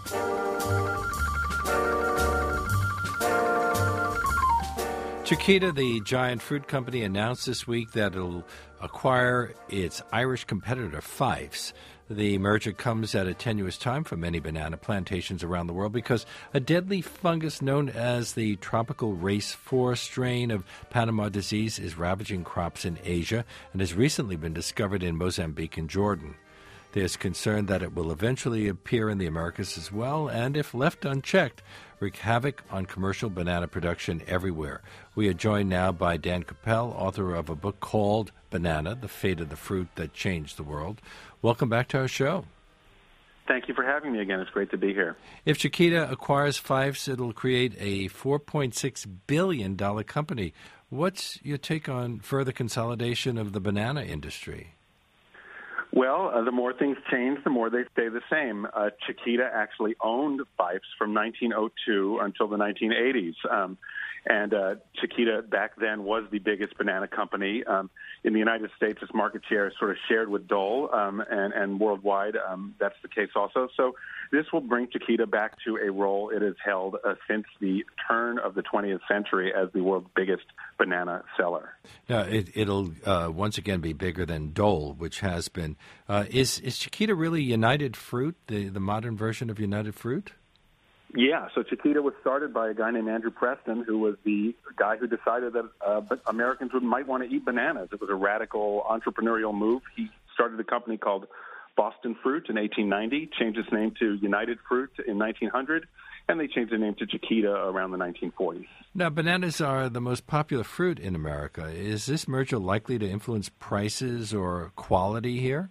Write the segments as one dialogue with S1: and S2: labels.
S1: Chiquita, the giant fruit company, announced this week that it'll acquire its Irish competitor, Fifes. The merger comes at a tenuous time for many banana plantations around the world because a deadly fungus known as the tropical race 4 strain of Panama disease is ravaging crops in Asia and has recently been discovered in Mozambique and Jordan. There's concern that it will eventually appear in the Americas as well, and if left unchecked, wreak havoc on commercial banana production everywhere. We are joined now by Dan Koppel, author of a book called Banana, The Fate of the Fruit That Changed the World. Welcome back to our show.
S2: Thank you for having me again. It's great to be here.
S1: If Chiquita acquires Fifes, it'll create a $4.6 billion company. What's your take on further consolidation of the banana industry?
S2: Well, the more things change, the more they stay the same. Chiquita actually owned Fifes from 1902 until the 1980s. And Chiquita back then was the biggest banana company. In the United States, its market share is sort of shared with Dole, and worldwide that's the case also. So this will bring Chiquita back to a role it has held since the turn of the 20th century as the world's biggest banana seller.
S1: Now, it'll once again be bigger than Dole, which has been. Is Chiquita really United Fruit, the modern version of United Fruit?
S2: Yeah, so Chiquita was started by a guy named Andrew Preston, who was the guy who decided that Americans might want to eat bananas. It was a radical entrepreneurial move. He started a company called Boston Fruit in 1890, changed its name to United Fruit in 1900, and they changed the name to Chiquita around the 1940s.
S1: Now, bananas are the most popular fruit in America. Is this merger likely to influence prices or quality here?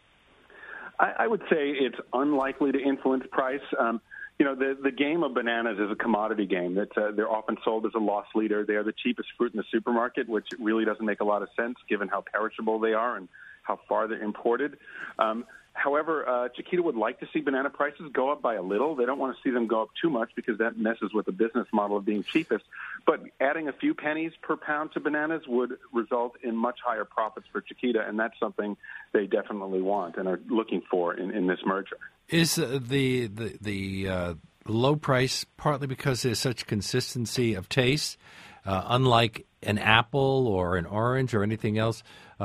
S2: I would say it's unlikely to influence price. The game of bananas is a commodity game. That they're often sold as a loss leader. They are the cheapest fruit in the supermarket, which really doesn't make a lot of sense given how perishable they are and how far they're imported. However, Chiquita would like to see banana prices go up by a little. They don't want to see them go up too much because that messes with the business model of being cheapest. But adding a few pennies per pound to bananas would result in much higher profits for Chiquita, and that's something they definitely want and are looking for in this merger.
S1: Is the low price partly because there's such consistency of taste, unlike an apple or an orange or anything else?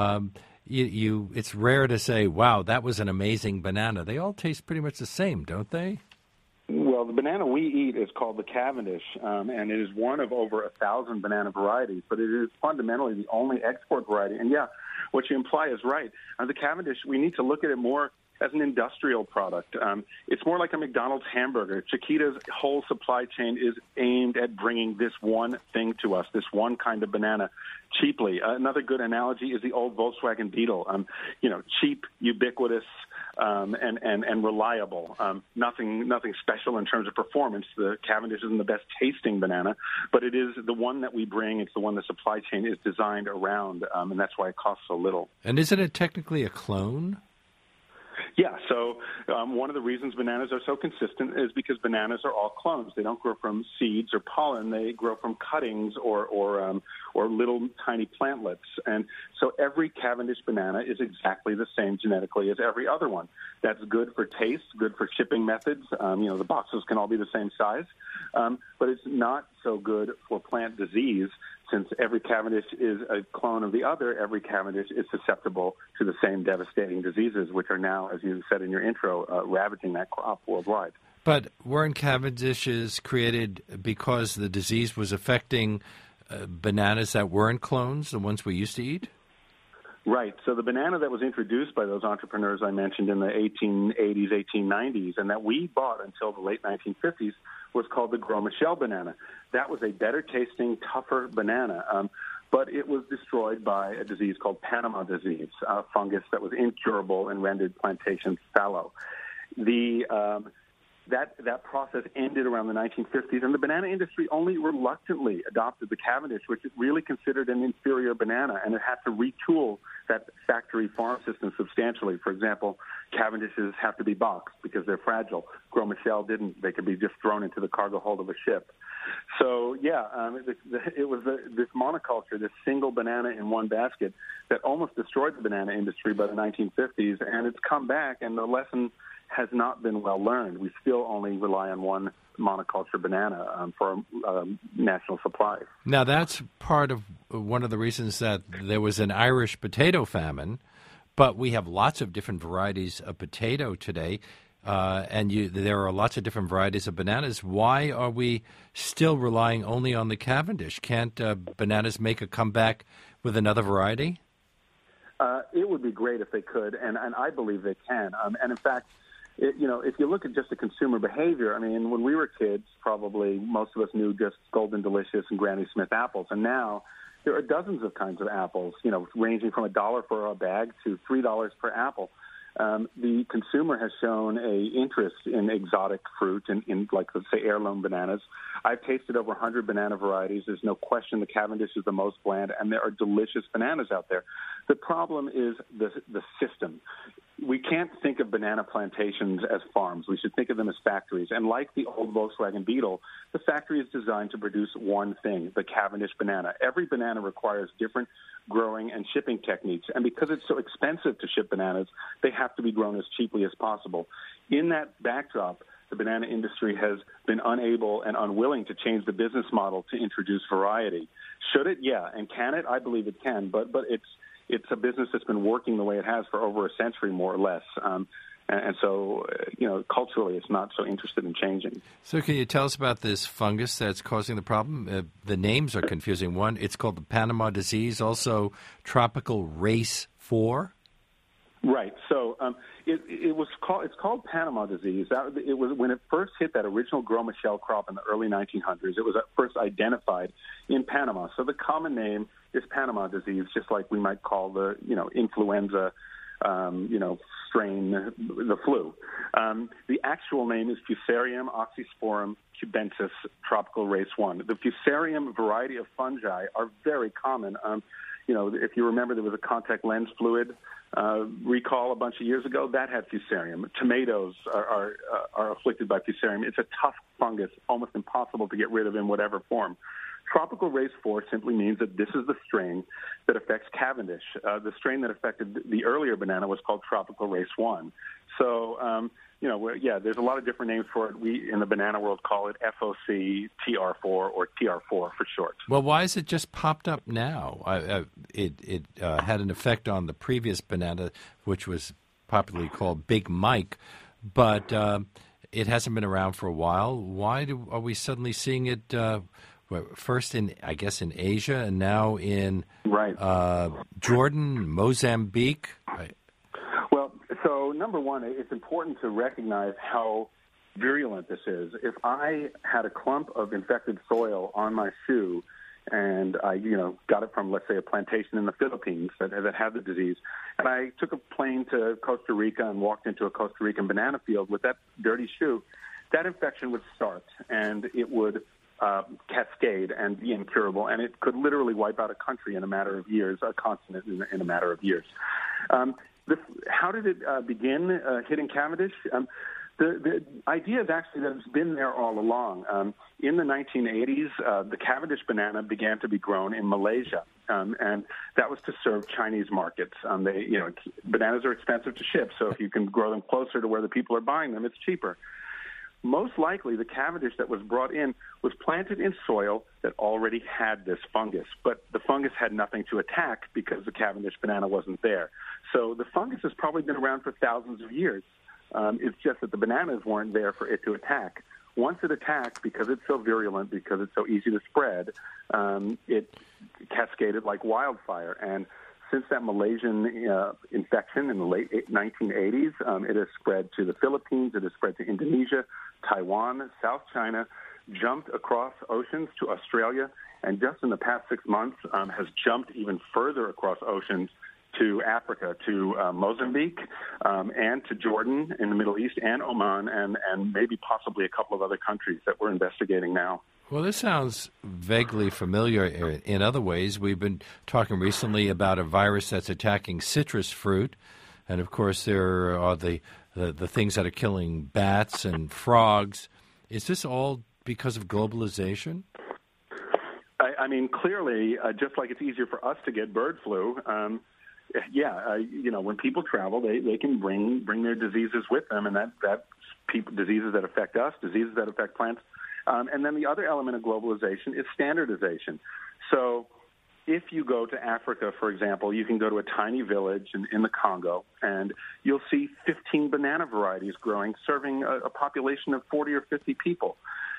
S1: It's rare to say, wow, that was an amazing banana. They all taste pretty much the same, don't they?
S2: Well, the banana we eat is called the Cavendish, and it is one of over 1,000 banana varieties, but it is fundamentally the only export variety. And, yeah, what you imply is right. The Cavendish, we need to look at it more as an industrial product. It's more like a McDonald's hamburger. Chiquita's whole supply chain is aimed at bringing this one thing to us, this one kind of banana, cheaply. Another good analogy is the old Volkswagen Beetle. Cheap, ubiquitous, and reliable. Nothing special in terms of performance. The Cavendish isn't the best tasting banana, but it is the one that we bring. It's the one the supply chain is designed around, and that's why it costs so little.
S1: And isn't it technically a clone?
S2: Yeah, so one of the reasons bananas are so consistent is because bananas are all clones. They don't grow from seeds or pollen. They grow from cuttings or little tiny plantlets. And so every Cavendish banana is exactly the same genetically as every other one. That's good for taste, good for shipping methods. The boxes can all be the same size. But it's not so good for plant disease. Since every Cavendish is a clone of the other, every Cavendish is susceptible to the same devastating diseases, which are now, as you said in your intro, ravaging that crop worldwide.
S1: But weren't Cavendishes created because the disease was affecting bananas that weren't clones, the ones we used to eat?
S2: Right. So the banana that was introduced by those entrepreneurs I mentioned in the 1880s, 1890s, and that we bought until the late 1950s was called the Gros Michel banana. That was a better-tasting, tougher banana, but it was destroyed by a disease called Panama disease, a fungus that was incurable and rendered plantations fallow. That process ended around the 1950s, and the banana industry only reluctantly adopted the Cavendish, which it really considered an inferior banana, and it had to retool that factory farm system substantially. For example, Cavendishes have to be boxed because they're fragile. Gros Michel didn't. They could be just thrown into the cargo hold of a ship. So, it was this monoculture, this single banana in one basket, that almost destroyed the banana industry by the 1950s, and it's come back, and the lesson has not been well learned. We still only rely on one monoculture banana for national supplies.
S1: Now, that's part of one of the reasons that there was an Irish potato famine, but we have lots of different varieties of potato today, and there are lots of different varieties of bananas. Why are we still relying only on the Cavendish? Can't bananas make a comeback with another variety?
S2: It would be great if they could, and I believe they can. And in fact, if you look at just the consumer behavior, I mean, when we were kids, probably most of us knew just Golden Delicious and Granny Smith apples, and now there are dozens of kinds of apples, ranging from $1 for a bag to $3 per apple. The consumer has shown a interest in exotic fruit and in like, let's say, heirloom bananas. I've tasted over 100 banana varieties. There's no question the Cavendish is the most bland, and there are delicious bananas out there. The problem is the system. We can't think of banana plantations as farms. We should think of them as factories. And like the old Volkswagen Beetle, the factory is designed to produce one thing, the Cavendish banana. Every banana requires different growing and shipping techniques. And because it's so expensive to ship bananas, they have to be grown as cheaply as possible. In that backdrop, the banana industry has been unable and unwilling to change the business model to introduce variety. Should it? Yeah. And can it? I believe it can. But it's a business that's been working the way it has for over a century, more or less. And so, culturally, it's not so interested in changing.
S1: So can you tell us about this fungus that's causing the problem? The names are confusing. One, it's called the Panama disease, also tropical race 4.
S2: Right. So it's called Panama disease. It was when it first hit that original Gros Michel crop in the early 1900s. It was first identified in Panama. So the common name is Panama disease, just like we might call the influenza strain the flu. The actual name is Fusarium oxysporum cubensis tropical race 1. The Fusarium variety of fungi are very common. If you remember, there was a contact lens fluid recall a bunch of years ago. That had Fusarium. Tomatoes are afflicted by Fusarium. It's a tough fungus, almost impossible to get rid of in whatever form. Tropical race 4 simply means that this is the strain that affects Cavendish. The strain that affected the earlier banana was called tropical race 1. So, there's a lot of different names for it. We, in the banana world, call it FOC, TR4, or TR4 for short.
S1: Well, why has it just popped up now? It had an effect on the previous banana, which was popularly called Big Mike, but it hasn't been around for a while. Why are we suddenly seeing it first in Asia and now in Jordan, Mozambique?
S2: Well, so number one, it's important to recognize how virulent this is. If I had a clump of infected soil on my shoe and I, got it from, let's say, a plantation in the Philippines that had the disease, and I took a plane to Costa Rica and walked into a Costa Rican banana field with that dirty shoe, that infection would start, and it would cascade and be incurable, and it could literally wipe out a country in a matter of years, a continent in a matter of years. How did it begin hitting Cavendish? The idea is actually that it's been there all along. In the 1980s, the Cavendish banana began to be grown in Malaysia, and that was to serve Chinese markets. Bananas are expensive to ship, so if you can grow them closer to where the people are buying them, it's cheaper. Most likely, the Cavendish that was brought in was planted in soil that already had this fungus, but the fungus had nothing to attack because the Cavendish banana wasn't there. So the fungus has probably been around for thousands of years. It's just that the bananas weren't there for it to attack. Once it attacked, because it's so virulent, because it's so easy to spread, it cascaded like wildfire. And since that Malaysian infection in the late 1980s, it has spread to the Philippines, it has spread to Indonesia, Taiwan, South China, jumped across oceans to Australia, and just in the past 6 months has jumped even further across oceans to Africa, to Mozambique, and to Jordan in the Middle East, and Oman, and maybe possibly a couple of other countries that we're investigating now.
S1: Well, this sounds vaguely familiar in other ways. We've been talking recently about a virus that's attacking citrus fruit, and of course there are the things that are killing bats and frogs. Is this all because of globalization?
S2: I mean, clearly, just like it's easier for us to get bird flu, when people travel, they can bring their diseases with them, and that diseases that affect us, diseases that affect plants. And then the other element of globalization is standardization. So if you go to Africa, for example, you can go to a tiny village in the Congo, and you'll see 15 banana varieties growing, serving a population of 40 or 50 people.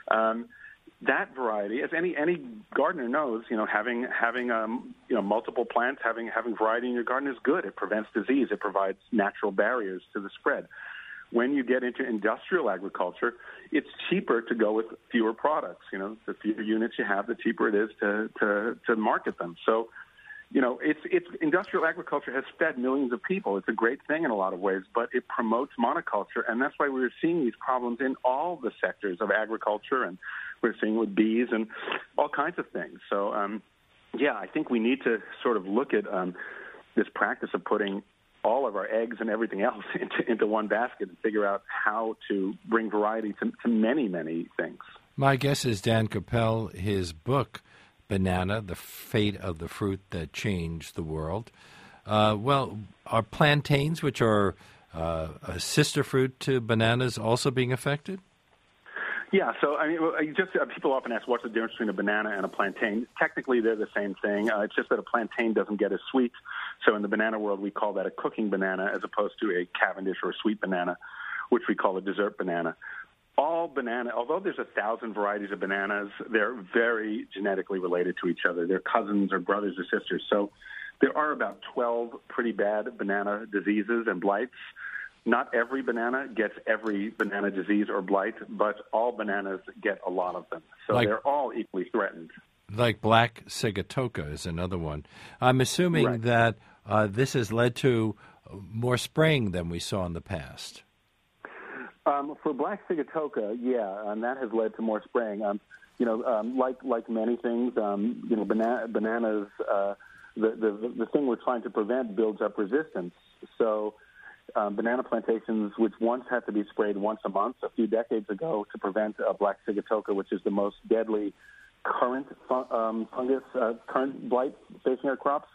S2: That variety, as any gardener knows, having multiple plants, having variety in your garden is good. It prevents disease. It provides natural barriers to the spread. When you get into industrial agriculture, it's cheaper to go with fewer products. The fewer units you have, the cheaper it is to market them. So, it's industrial agriculture has fed millions of people. It's a great thing in a lot of ways, but it promotes monoculture, and that's why we're seeing these problems in all the sectors of agriculture, and we're seeing with bees and all kinds of things. So, I think we need to sort of look at this practice of putting all of our eggs and everything else into one basket and figure out how to bring variety to many, many things.
S1: My guess is Dan Koppel, his book, Banana, The Fate of the Fruit That Changed the World. Are plantains, which are a sister fruit to bananas, also being affected?
S2: Yeah, so people often ask what's the difference between a banana and a plantain. Technically, they're the same thing. It's just that a plantain doesn't get as sweet. So in the banana world, we call that a cooking banana as opposed to a Cavendish or a sweet banana, which we call a dessert banana. All banana, although there's 1,000 varieties of bananas, they're very genetically related to each other. They're cousins or brothers or sisters. So there are about 12 pretty bad banana diseases and blights. Not every banana gets every banana disease or blight, but all bananas get a lot of them. So they're all equally threatened.
S1: Like black sigatoka is another one. I'm assuming that this has led to more spraying than we saw in the past.
S2: For black sigatoka, and that has led to more spraying. Like many things, bananas, the thing we're trying to prevent builds up resistance. So banana plantations, which once had to be sprayed once a month a few decades ago to prevent black sigatoka, which is the most deadly current fungus, current blight facing our crops,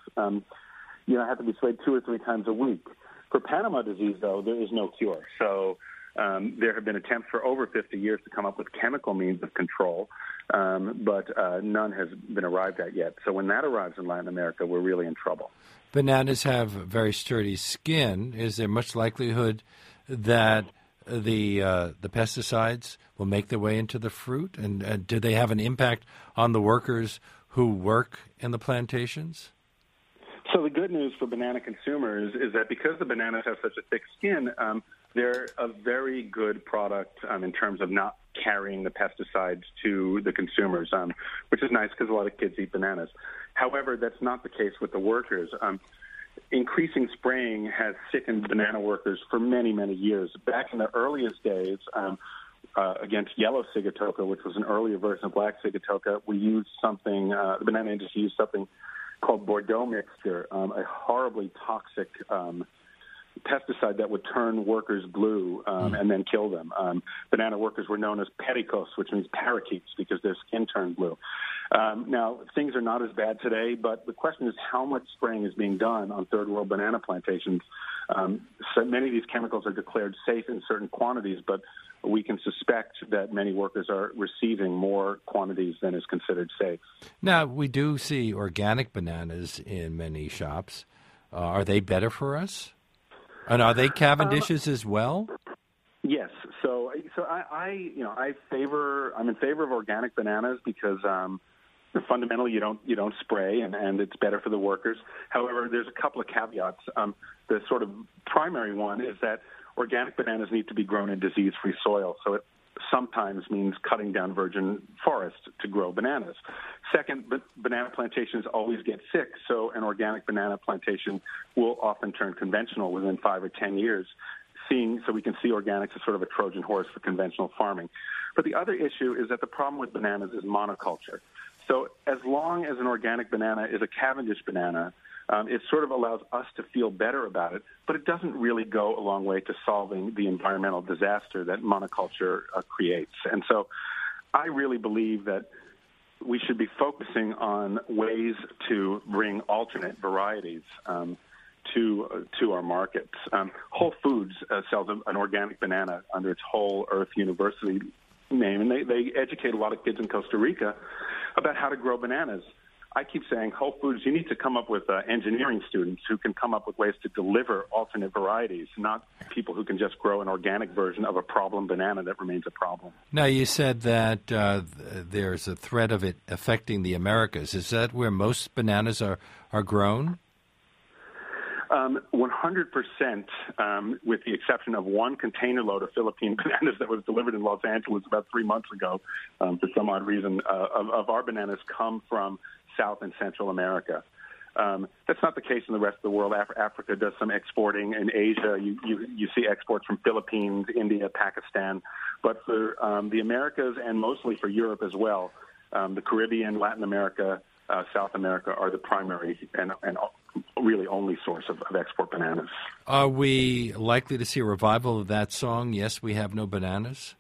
S2: have to be sprayed 2 or 3 times a week. For Panama disease, though, there is no cure. So there have been attempts for over 50 years to come up with chemical means of control, but none has been arrived at yet. So when that arrives in Latin America, we're really in trouble.
S1: Bananas have very sturdy skin. Is there much likelihood that the pesticides will make their way into the fruit? And do they have an impact on the workers who work in the plantations?
S2: So the good news for banana consumers is that because the bananas have such a thick skin, they're a very good product in terms of not carrying the pesticides to the consumers, which is nice because a lot of kids eat bananas. However, that's not the case with the workers. Increasing spraying has sickened banana workers for many, many years. Back in the earliest days, against yellow sigatoka, which was an earlier version of black sigatoka, we used something, the banana industry used something called Bordeaux mixture, a horribly toxic pesticide that would turn workers blue and then kill them. Banana workers were known as pericos, which means parakeets, because their skin turned blue. Now, things are not as bad today, but the question is how much spraying is being done on third world banana plantations. So many of these chemicals are declared safe in certain quantities, but we can suspect that many workers are receiving more quantities than is considered safe.
S1: Now, we do see organic bananas in many shops. Are they better for us? And are they Cavendishes as well?
S2: Yes. So I'm in favor of organic bananas because fundamentally you don't spray and it's better for the workers. However, there's a couple of caveats. The sort of primary one is that organic bananas need to be grown in disease-free soil. So it sometimes means cutting down virgin forest to grow bananas. Second, banana plantations always get sick, so an organic banana plantation will often turn conventional within 5 or 10 years, so we can see organics as sort of a Trojan horse for conventional farming. But the other issue is that the problem with bananas is monoculture. So as long as an organic banana is a Cavendish banana, it sort of allows us to feel better about it, but it doesn't really go a long way to solving the environmental disaster that monoculture creates. And so I really believe that we should be focusing on ways to bring alternate varieties to our markets. Whole Foods sells an organic banana under its Whole Earth University name, and they educate a lot of kids in Costa Rica about how to grow bananas. I keep saying, Whole Foods, you need to come up with engineering students who can come up with ways to deliver alternate varieties, not people who can just grow an organic version of a problem banana that remains a problem.
S1: Now, you said that there's a threat of it affecting the Americas. Is that where most bananas are grown?
S2: 100%, with the exception of one container load of Philippine bananas that was delivered in Los Angeles about 3 months ago. For some odd reason, of our bananas come from South and Central America. That's not the case in the rest of the world. Africa does some exporting. In Asia, you see exports from Philippines, India, Pakistan. But for the Americas and mostly for Europe as well, the Caribbean, Latin America, South America are the primary and really only source of export bananas.
S1: Are we likely to see a revival of that song, Yes, We Have No Bananas?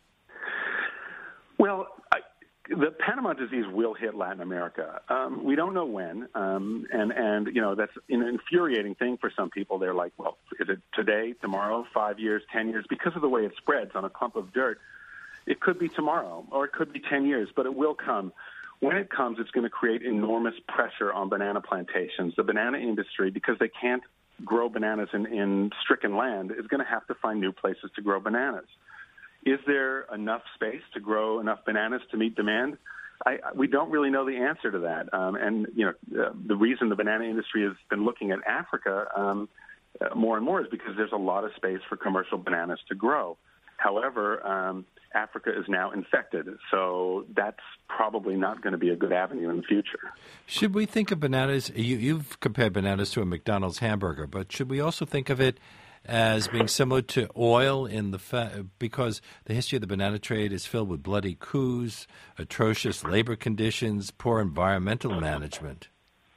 S2: Well, the Panama disease will hit Latin America. We don't know when, and you know, that's an infuriating thing for some people. They're like, well, is it today, tomorrow, 5 years, 10 years? Because of the way it spreads on a clump of dirt, it could be tomorrow or it could be 10 years, but it will come. When it comes, it's going to create enormous pressure on banana plantations. The banana industry, because they can't grow bananas in stricken land, is going to have to find new places to grow bananas. Is there enough space to grow enough bananas to meet demand? We don't really know the answer to that. And you know, the reason the banana industry has been looking at Africa more and more is because there's a lot of space for commercial bananas to grow. However, Africa is now infected, so that's probably not going to be a good avenue in the future.
S1: Should we think of bananas, you've compared bananas to a McDonald's hamburger, but should we also think of it as being similar to oil because the history of the banana trade is filled with bloody coups, atrocious labor conditions, poor environmental management?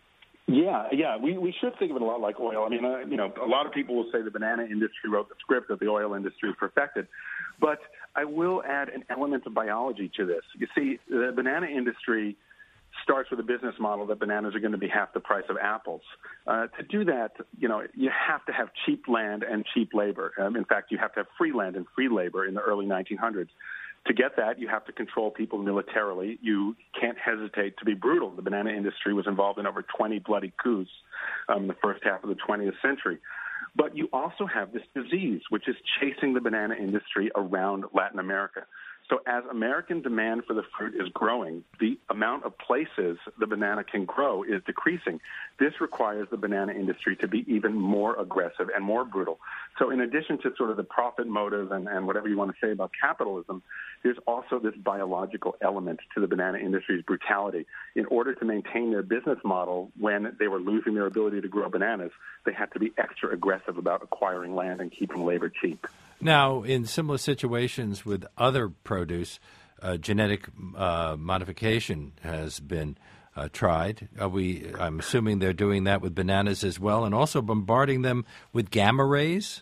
S2: Yeah, we should think of it a lot like oil. I mean, you know, a lot of people will say the banana industry wrote the script that the oil industry perfected, but I will add an element of biology to this. You see, the banana industry starts with a business model that bananas are going to be half the price of apples. To do that, you know, you have to have cheap land and cheap labor. In fact, you have to have free land and free labor in the early 1900s. To get that, you have to control people militarily. You can't hesitate to be brutal. The banana industry was involved in over 20 bloody coups in the first half of the 20th century. But you also have this disease, which is chasing the banana industry around Latin America. So as American demand for the fruit is growing, the amount of places the banana can grow is decreasing. This requires the banana industry to be even more aggressive and more brutal. So in addition to sort of the profit motive and whatever you want to say about capitalism, there's also this biological element to the banana industry's brutality. In order to maintain their business model when they were losing their ability to grow bananas, they had to be extra aggressive about acquiring land and keeping labor cheap.
S1: Now, in similar situations with other produce, genetic modification has been tried. I'm assuming they're doing that with bananas as well, and also bombarding them with gamma rays?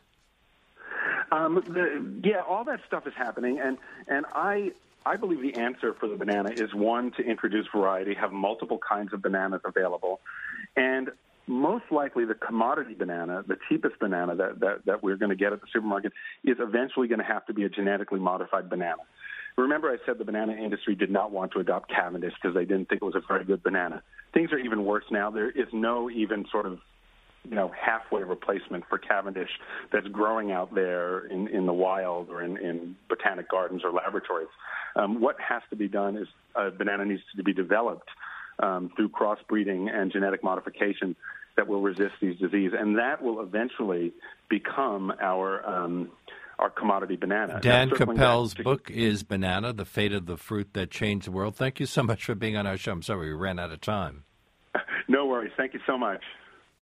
S2: Yeah, all that stuff is happening, and I believe the answer for the banana is, one, to introduce variety, have multiple kinds of bananas available, and most likely the commodity banana, the cheapest banana that we're going to get at the supermarket, is eventually going to have to be a genetically modified banana. Remember, I said the banana industry did not want to adopt Cavendish because they didn't think it was a very good banana. Things are even worse now. There is no even sort of, you know, halfway replacement for Cavendish that's growing out there in the wild or in botanic gardens or laboratories. What has to be done is a banana needs to be developed through crossbreeding and genetic modification that will resist these diseases, and that will eventually become our commodity banana.
S1: Dan Capel's book is Banana, The Fate of the Fruit That Changed the World. Thank you so much for being on our show. I'm sorry we ran out of time.
S2: No worries. Thank you so much.